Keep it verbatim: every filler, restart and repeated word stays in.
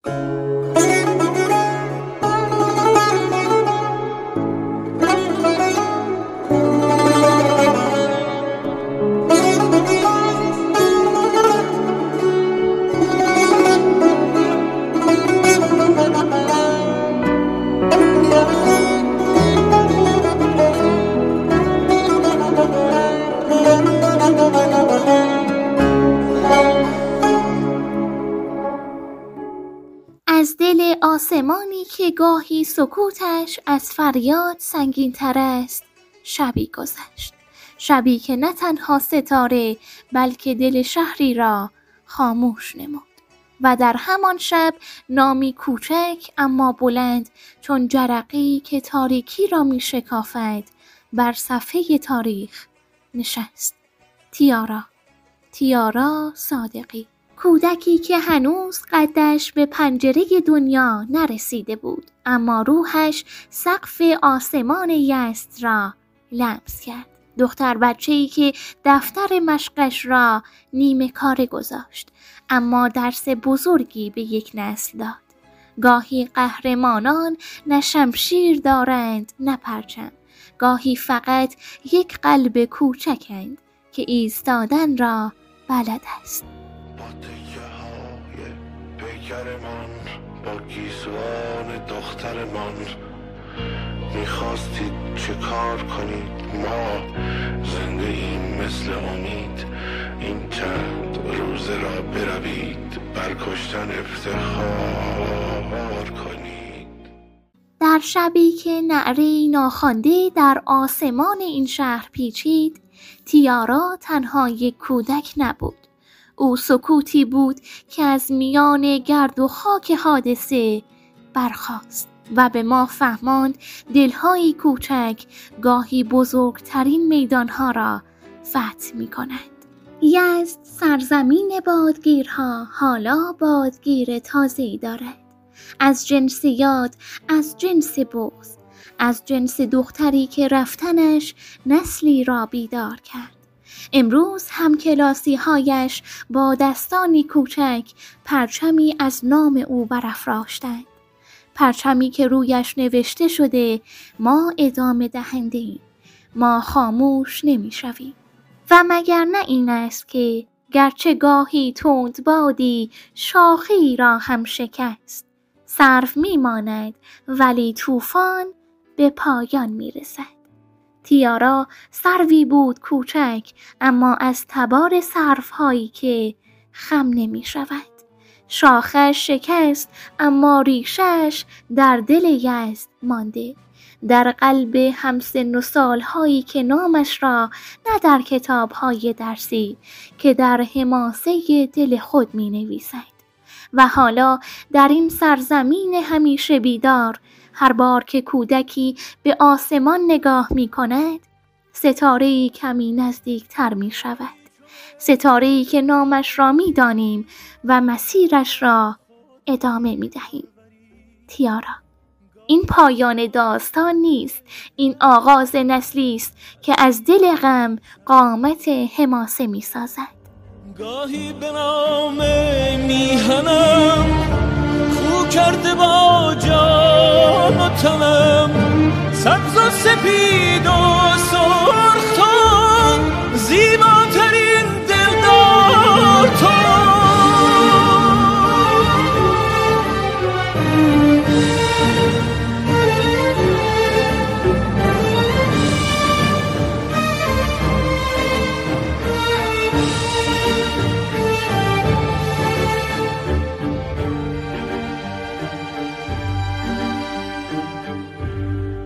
از دل آسمانی که گاهی سکوتش از فریاد سنگین تر است شبی گذشت، شبی که نه تنها ستاره بلکه دل شهری را خاموش نمود و در همان شب نامی کوچک اما بلند چون جرقه‌ای که تاریکی را می شکافد بر صفحه تاریخ نشست. تیارا، تیارا صادقی، کودکی که هنوز قدش به پنجره دنیا نرسیده بود اما روحش سقف آسمان یزد را لمس کرد. دختر بچه‌ای که دفتر مشقش را نیمه کاره گذاشت اما درس بزرگی به یک نسل داد. گاهی قهرمانان نه شمشیر دارند نه پرچم، گاهی فقط یک قلب کوچکند که ایستادن را بلد است. با تکه های پیکرمان، با گیسوان دخترمان، میخواستید چه کار کنید؟ ما زنده ایم مثل امید، این چند روزه را بروید بر کشتن افتخار کنید. در شبی که نعره ناخوانده در آسمان این شهر پیچید، تیارا تنها یک کودک نبود. او سکوتی بود که از میان گرد و خاک حادثه برخاست و به ما فهماند دلهایی کوچک گاهی بزرگترین میدانها را فتح می کنند. یزد سرزمین بادگیرها حالا بادگیر تازه‌ای دارد، از جنس یاد، از جنس بغض، از جنس دختری که رفتنش نسلی را بیدار کرد. امروز هم کلاسی هایش با دستانی کوچک پرچمی از نام او برافراشتند، پرچمی که رویش نوشته شده ما ادامه دهنده ایم، ما خاموش نمی شویم. و مگر نه این است که گرچه گاهی تند بادی شاخه‌ای را هم شکست، سرو می ماند ولی طوفان به پایان می رسد. تیارا سروی بود کوچک اما از تبار سروهایی که خم نمی شود. شاخش شکست اما ریشش در دل یزد مانده، در قلب همسن و سالهایی که نامش را نه در کتابهای درسی که در حماسه دل خود می نویسد. و حالا در این سرزمین همیشه بیدار، هر بار که کودکی به آسمان نگاه می کند، ستاره‌ای کمی نزدیکتر می شود، ستاره‌ای که نامش را می دانیم و مسیرش را ادامه می دهیم. تیارا، این پایان داستان نیست، این آغاز نسلی است که از دل غم قامت حماسه می سازد. گاهی به نام میهنم